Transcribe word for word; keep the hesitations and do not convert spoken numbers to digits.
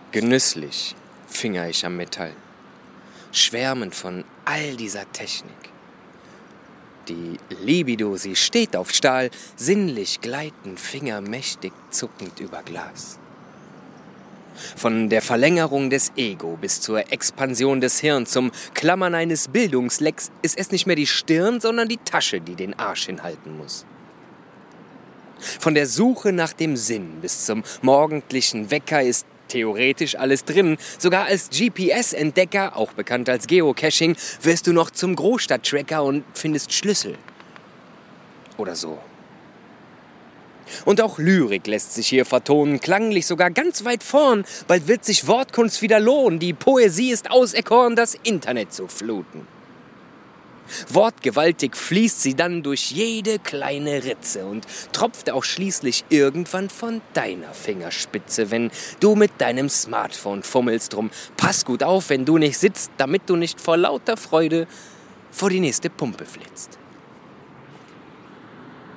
Genüsslich finger ich am Metall, schwärmend von all dieser Technik. Die Libido, sie steht auf Stahl, sinnlich gleiten Finger mächtig zuckend über Glas. Von der Verlängerung des Ego bis zur Expansion des Hirns, zum Klammern eines Bildungslecks, ist es nicht mehr die Stirn, sondern die Tasche, die den Arsch hinhalten muss. Von der Suche nach dem Sinn bis zum morgendlichen Wecker ist theoretisch alles drin. Sogar als G P S-Entdecker, auch bekannt als Geocaching, wirst du noch zum Großstadt-Tracker und findest Schlüssel. Oder so. Und auch Lyrik lässt sich hier vertonen, klanglich sogar ganz weit vorn. Bald wird sich Wortkunst wieder lohnen. Die Poesie ist auserkoren, das Internet zu fluten. Wortgewaltig fließt sie dann durch jede kleine Ritze und tropft auch schließlich irgendwann von deiner Fingerspitze, wenn du mit deinem Smartphone fummelst. Drum pass gut auf, wenn du nicht sitzt, damit du nicht vor lauter Freude vor die nächste Pumpe flitzt.